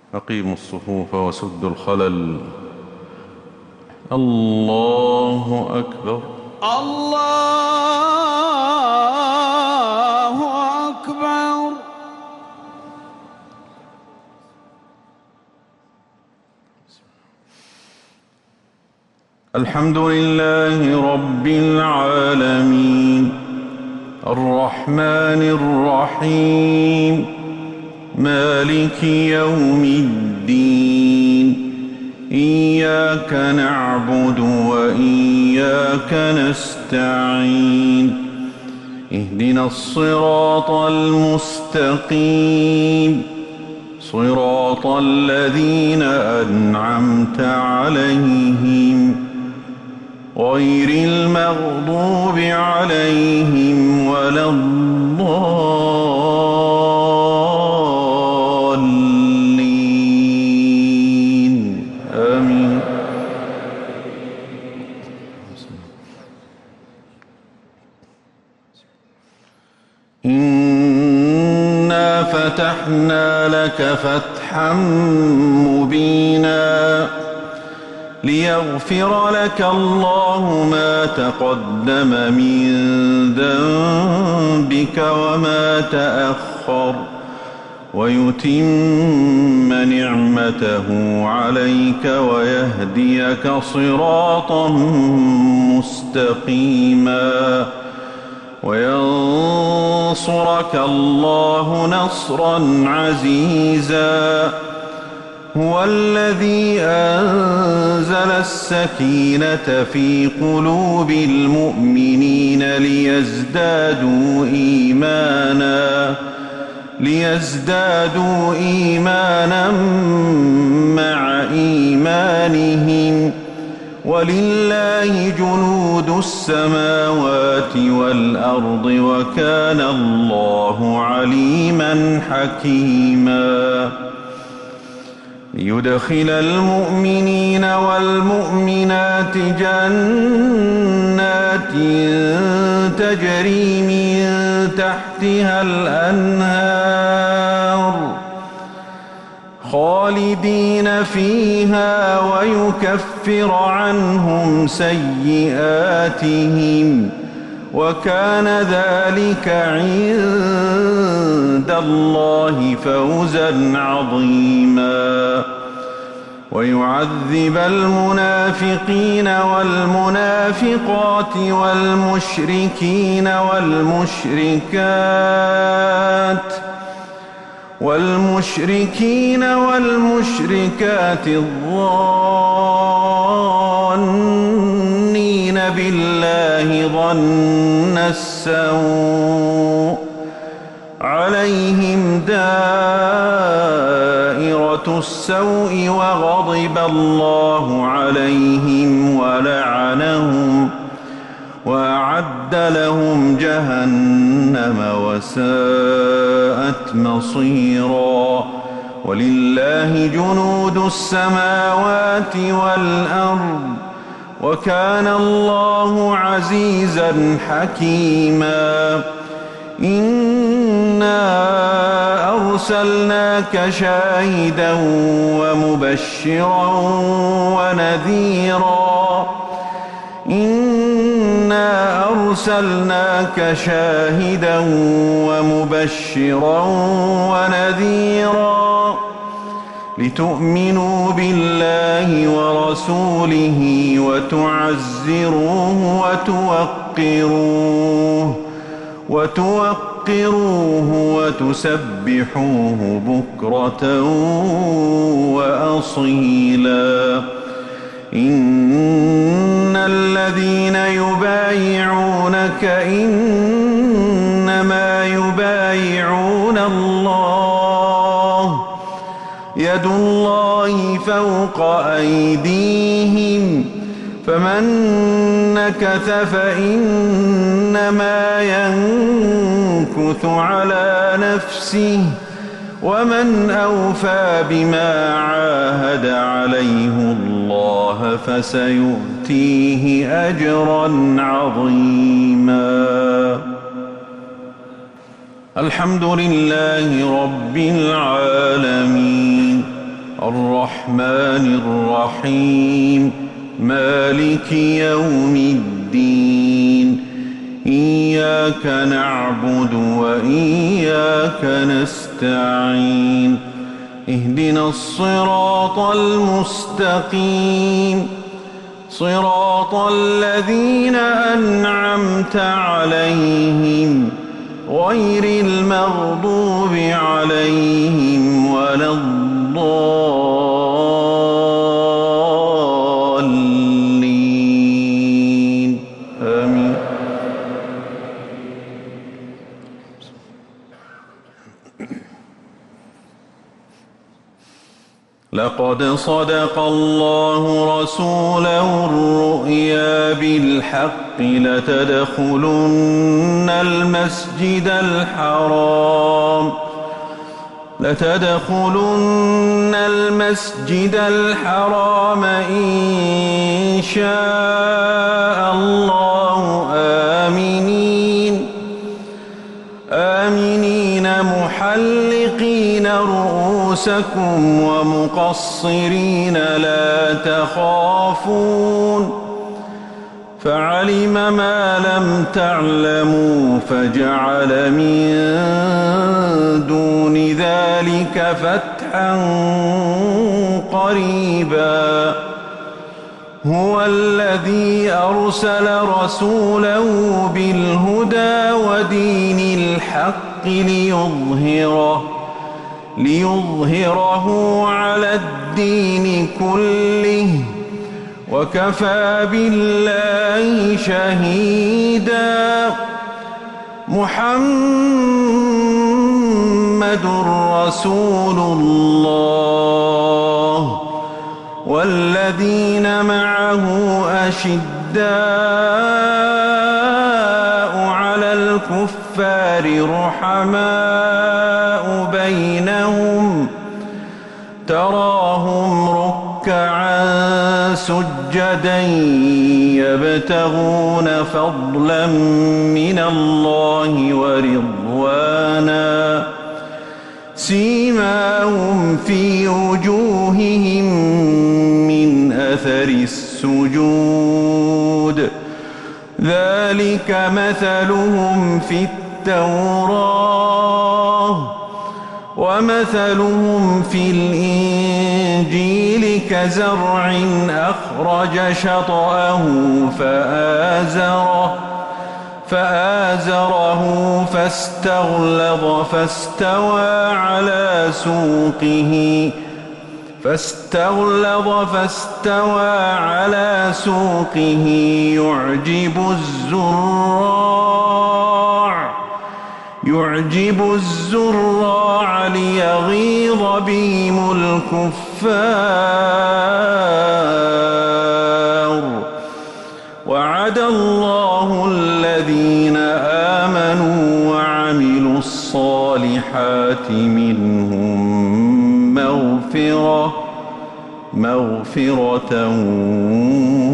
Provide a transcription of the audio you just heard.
أقيموا الصفوف وسدوا الخلل. الله أكبر. الله أكبر. الحمد لله رب العالمين الرحمن الرحيم مالك يوم الدين إياك نعبد وإياك نستعين اهدنا الصراط المستقيم صراط الذين أنعمت عليهم غير المغضوب عليهم ولا الضالين آمين. إنا فتحنا لك فتحا مبينا ليغفر لك الله ما تقدم من ذنبك وما تأخر ويتم نعمته عليك ويهديك صراطا مستقيما وينصرك الله نصرا عزيزا. هو الذي أنزل السكينة في قلوب المؤمنين ليزدادوا إيمانا مع إيمانهم ولله جنود السماوات والأرض وكان الله عليما حكيما. ليدخل المؤمنين والمؤمنات جنات تجري من تحتها الأنهار خالدين فيها ويكفر عنهم سيئاتهم وكان ذلك عند الله فوزا عظيما. ويعذب المنافقين والمنافقات والمشركين والمشركات الظانين بالله ظن السوء عليهم دائرة السوء وغضب الله عليهم ولعنهم وأعد لهم جهنم وساءت مصيرا. ولله جنود السماوات والأرض وكان الله عزيزا حكيما. إنا أرسلناك شاهدا ومبشرا ونذيرا. إنا أرسلناك شاهدا ومبشرا ونذيرا لتؤمنوا بالله ورسوله وتعزروه وتوقروه وتسبحوه بكرة وأصيلا. إن الذين يبايعونك إنما يبايعون الله يد الله فوق أيديهم فمن نكث فإنما ينكث على نفسه ومن أوفى بما عاهد عليه الله فسيؤتيه أجرا عظيما. الحمد لله رب العالمين الرحمن الرحيم مالك يوم الدين إياك نعبد وإياك نستعين اهدنا الصراط المستقيم صراط الذين أنعمت عليهم غير المغضوب عليهم ولا الضالين آمين. لقد صدق الله رسوله الرؤيا بالحق لتدخلن المسجد الحرام إن شاء الله آمنين محلقين رؤوسكم ومقصرين لا تخافون فعلم ما لم تعلموا فجعل من دون ذلك فتحا قريبا هو الذي أرسل رسوله بالهدى ودين الحق ليظهره على الدين كله وكفى بالله شهيدا. محمد رسول الله والذين معه أشداء على الكفار رحماء بينهم تراهم ركعا سجدا يبتغون فضلا من الله ورضوانا سيماهم في وجوههم من أثر السجود ذلك مثلهم في التوراة ومثلهم في الإنجيل كزرع أخرج شطأه فآزره فاستغلظ فاستوى على سوقه يعجب الزراع ليغيظ بهم الكفار وعد الله الذين آمنوا وعملوا الصالحات منهم مغفرة